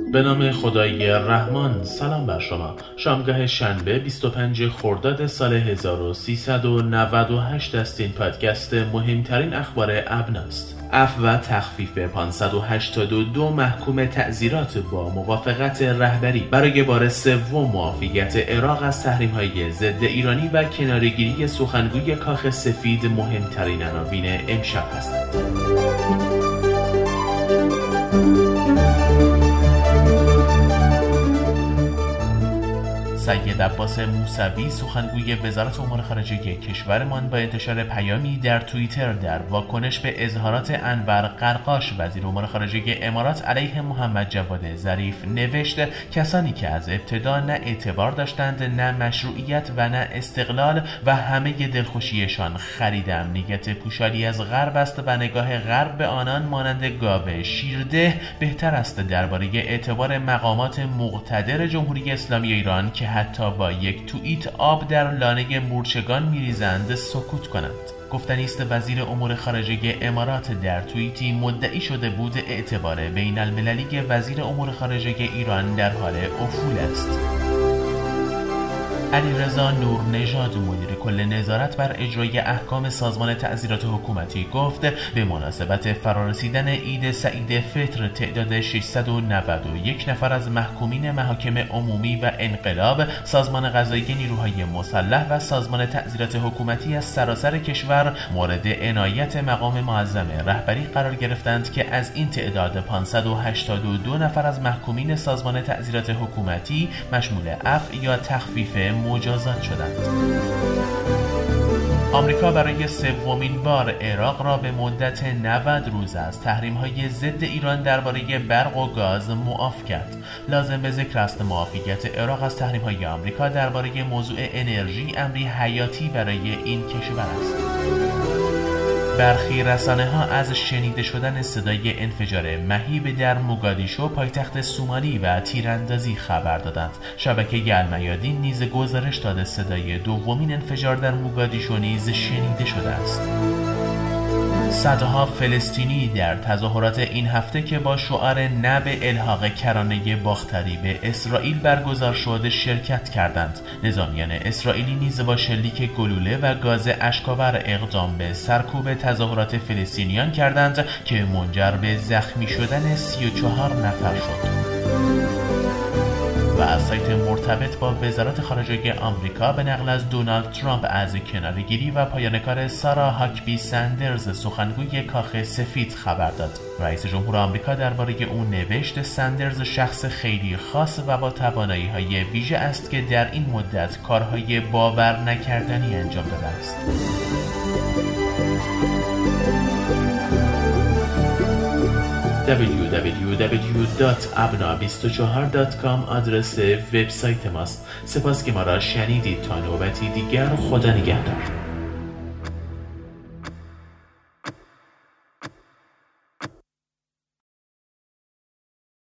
به نام خدای رحمان. سلام بر شما. شامگاه شنبه 25 خرداد سال 1398 است. این پادکست مهمترین اخبار ابناست. عفو و تخفیف 582 محکوم تعزیرات با موافقت رهبری برای بار سوم معافیت عراق از تحریم‌های ضد ایرانی و کناره‌گیری سخنگوی کاخ سفید مهمترین عناوین امشب هستند. سید عباس موسوی سخنگوی وزارت امور خارجه کشورمان با انتشار پیامی در توییتر در واکنش به اظهارات انور قرقاش وزیر امور خارجه امارات علیه محمد جواد ظریف نوشت: کسانی که از ابتدا نه اعتبار داشتند، نه مشروعیت و نه استقلال و همه دلخوشیشان خرید امنیت پوشالی از غرب است و نگاه غرب به آنان مانند گاو شیرده، بهتر است درباره اعتبار مقامات مقتدر جمهوری اسلامی ایران که حتی با یک توییت آب در لانه مورچگان میریزند سکوت کنند. گفتنی است وزیر امور خارجه امارات در توییتی مدعی شده بود اعتبار بین المللی وزیر امور خارجه ایران در حال افول است. علیرضا نورنژاد مدیر کل نظارت بر اجرای احکام سازمان تعزیرات حکومتی گفت به مناسبت فرارسیدن عید سعید فطر تعداد 691 نفر از محکومین محاکم عمومی و انقلاب، سازمان قضایی نیروهای مسلح و سازمان تعزیرات حکومتی از سراسر کشور مورد عنایت مقام معظم رهبری قرار گرفتند که از این تعداد 582 نفر از محکومین سازمان تعزیرات حکومتی مشمول عفو یا تخفیف مجازات شدند. آمریکا برای سومین بار عراق را به مدت 90 روز از تحریم‌های ضد ایران درباره برق و گاز معاف کرد. لازم به ذکر است معافیت عراق از تحریم‌های آمریکا درباره موضوع انرژی امری حیاتی برای این کشور است. برخی رسانه‌ها از شنیده شدن صدای انفجار مهیب در موگادیشو پایتخت سومالی و تیراندازی خبر دادند. شبکه المیادین نیز گزارش داده صدای دومین انفجار در موگادیشو نیز شنیده شده است. صدها فلسطینی در تظاهرات این هفته که با شعار نه به الحاق کرانه باختری به اسرائیل برگزار شد شرکت کردند. نظامیان اسرائیلی نیز با شلیک گلوله و گاز اشک‌آور اقدام به سرکوب تظاهرات فلسطینیان کردند که منجر به زخمی شدن 34 نفر شد. و از سایت مرتبط با وزارت خارجه آمریکا به نقل از دونالد ترامپ از کناره‌گیری و پایان کار سارا هاکبی سندرز سخنگوی کاخ سفید خبر داد. رئیس جمهور آمریکا درباره او نوشت: سندرز شخص خیلی خاص و با توانایی‌های ویژه است که در این مدت کارهای باور نکردنی انجام داده است. www.abna24.com آدرس وبسایت ماست. سپاس که ما را شنیدید. تا نوبتی دیگر، خدا نگهدار.